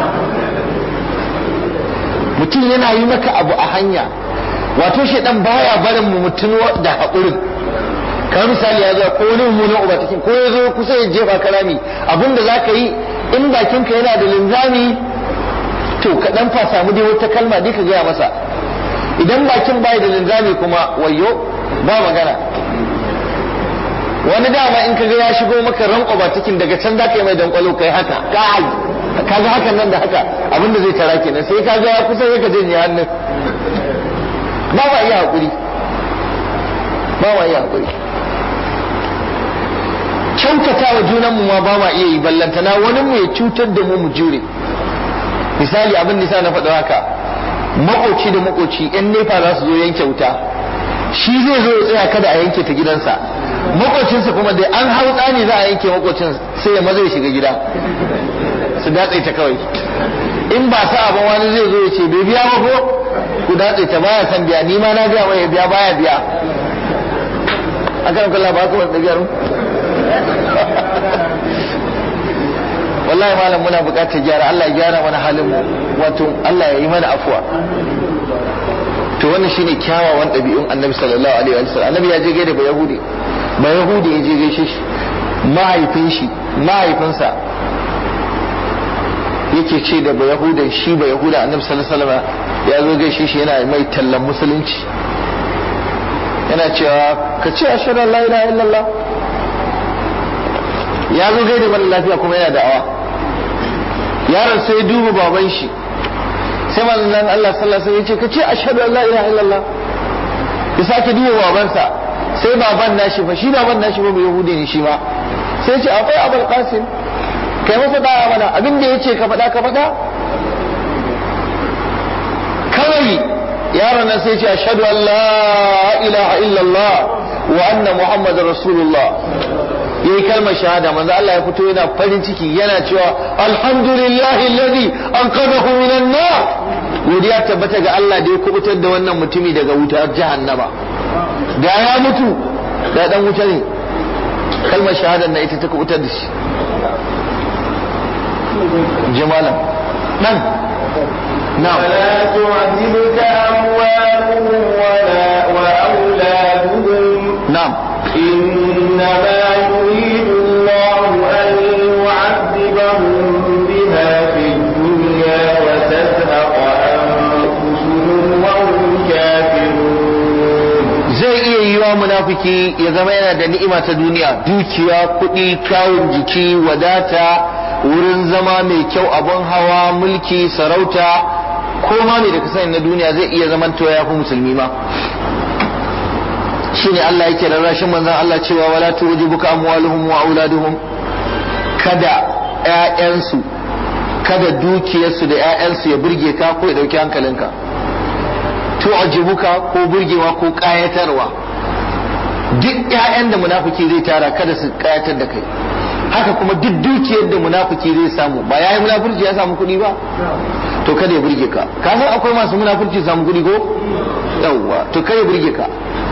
A: Mutum yana yi maka abu a hanya, wato shedan baya barin mu mutun da hakurin. Kamar misali ya zo ko wani mummunan uba take, ko ya zo kusa ya jefa karami, abinda zaka yi in bakinka yana da linzami to ka dan fa samu dai wata kalma dai ka gaya masa. Idan bakin bai da linzami kuma wayyo ba magana. Wani dama in kaga ya shigo maka ranko ba cikin daga can zaka yi mai dankwalo kai haka kai kaga hakan nan da haka abinda zai tara kenan, sai kaga ya kusa ya ka janye hannun. Ba ba iya hakuri, ba ma iya hakuri. Kyautata wa junanmu ma ba ma iya yi, ballantana wani mu ya cutar da mu jure. Misali abin da na faɗa haka, makoci da makoci yan nefa za su zo yanke wuta, shi zai zo ya tsaya kada a yanke ta gidansa, makocinsa kuma da an hau tsani za a yanke makocin sai ya maza ya shiga gida su datse ta kawai. In ba sa abin wani zai zo ya ce bai biya ba ko ku datse ta, baya san biya, ni ma na biya mai biya baya biya. Akan kalla ba ka wani biyar wallahi malam muna buƙatar gyara. Allah ya gyara mana halin mu, wato Allah ya yi mana afuwa. To wannan shine kyawawan ɗabi'un Annabi sallallahu alaihi wa sallam. Annabi ya je gaida ba Yahudi ya je gaishe shi, mahaifinsa yake ce da ba Yahudan, shi ba Yahuda Annabi sallallahu alaihi wa sallam ya zo gaishe shi, yana mai tallan musulunci, yana cewa ka ce ashhadu an la ilaha illallah. Ya zo gaida mara lafiya kuma yana da'awa. Yaron sai duba baban shi, sai manzon Allah sallallahu alaihi wasallam ya ce ka ce ashhadu an la ilaha illallah. Ya sake duba babansa, sai baban nashi fa, shi baban nashi ba Yahudi ne shi ma, sai ya ce akwai Abul Qasim, kai masa da'a mana, abin da yace ka faɗa kawai. Yaron nan sai ya ce ashhadu an la ilaha illallah wa anna muhammadar rasulullah. Yayi kalmar shahada, manzo Allah ya fito yana farin ciki yana cewa alhamdulillahi alladhi anqadahu minan nar. Godiya tabbata ga Allah da ya kubutar da wannan mutumi daga wutar jahannama. Da ya mutu da dan wuta ne, kalmar shahadar na ita ta kubutar da shi. Jamalan dan na'am,
B: ولا تعجبك أموالهم ولا أولادهم.
A: na'am.
B: إنما يريد الله أن يعذبهم بها في الدنيا وتزهق أنفسهم وهم كافرون.
A: zai iya yiwa munafiki ya zama yana da ni'ima ta duniya, dukiya, kuɗi, kyawun jiki, wadata, wurin zama mai kyau, abun hawa, mulki, sarauta, ko ma ne da ka sani na duniya zai iya zaman to ya fi musulmi ma. Shine Allah yake rarrashin manzon Allah cewa wala tujibuka amwaluhum wa auladuhum, kada ƴaƴansu, kada dukiyarsu da ƴaƴansu ya burge ka ko ya dauki hankalinka. Tu'jibuka ko burgewa ko kayatarwa, duk ƴaƴan da munafiki zai tara kada su kayatar da kai. haka kuma duk dukiyar da munafiki zai samu ba yayi munafurci ya samu kuɗi ba to kada ya burge ka ka san akwai masu munafurci samu kuɗi ko yawwa to kada ya burge ka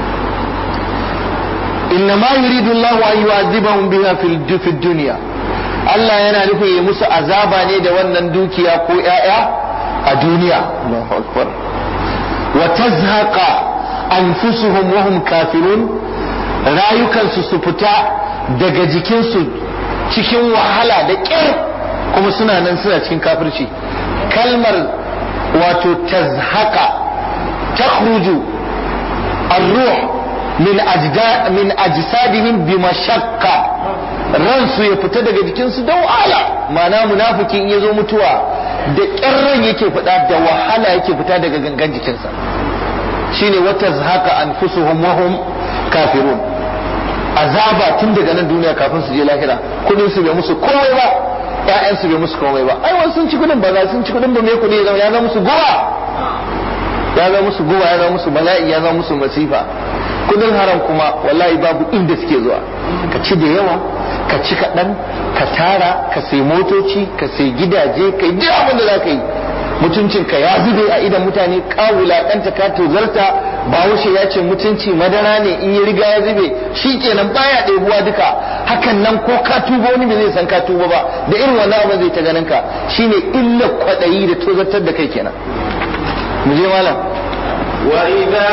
A: innama yuridu Allahu an yu'adhibahum biha fil dunya Allah yana nufin ya musu azaba ne da wannan dukiya ko ƴaƴa a duniya Allahu akbar wa tazhaqa anfusuhum wa hum kafirun rayukansu su fita daga jikinsu cikin wahala da ƙyar kuma suna nan suna cikin kafirci kalmar wato tazhaqa takhruju ar-ruh min ajsadihim bi mashaqqa ransu ya fita daga jikinsu da wahala ma'ana munafiki in yazo mutuwa da ƙyarran yake fita da wahala yake fita daga gangan jikinsa shine wata zahaka anfusuhum wa hum kafirun azaba tun daga nan duniya kafin su je lahira kudin su bai musu komai ba ƴaƴan su bai musu komai ba ai wasu sun ci kudin ba za sun ci kudin ba me kudi ya zama musu guba ya zama musu guba ya zama musu bala'i ya zama musu masifa kudin haram kuma wallahi babu inda suke zuwa ka ci da yawa ka ci kaɗan ka tara ka sai motoci ka sai gidaje ka yi duk abin da za ka yi mutuncinka ya zube a idan mutane ka wulaƙanta ka tozarta bahaushe ya ce mutunci madara ne in ya riga ya zube shi kenan baya ɗebuwa duka hakan nan ko ka tuba wani bai zai san ka tuba ba da irin wannan abin zai ta ganin ka shine illar kwaɗayi da tozartar da kai kenan mu je malam
B: وإذا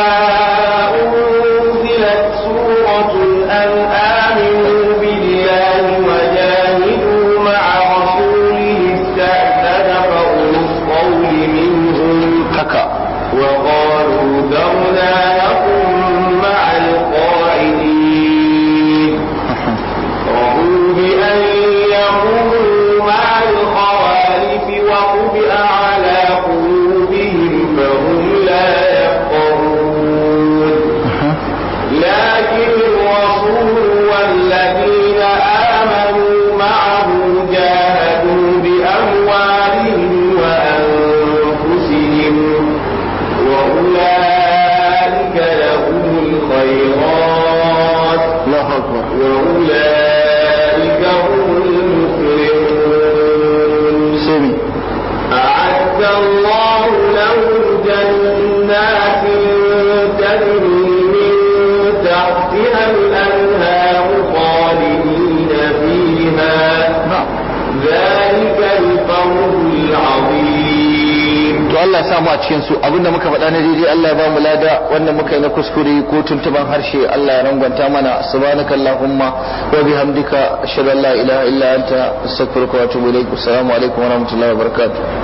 B: أنزلت سورة أن آمنوا بالله وجاهدوا مع رسوله استأذن فأولو الطول منهم وقالوا ذرنا نكن مع القاعدين رضوا بأن يكونوا مع الخوالف وطبع على قلوبهم فهم لا يفقهون لكن الرسول والذين آمنوا معه جاهدوا بأموالهم وأنفسهم وأولئك لهم الخيرات وأولئك هم المفلحون أعد الله لهم جنات تجري من تحتها الأنهار خالدين فيها ذلك الفوز العظيم
A: to Allah ya samu a cikin su abinda muka faɗa na daidai Allah ya ba mu lada wanda muka yi na kuskure ko tuntuban harshe Allah ya rangwanta mana subhanakallahumma wa bihamdika ashhadu an la ilaha illa anta astaghfiruka wa atubu ilaik assalamu alaikum wa rahmatullahi wa barakatuh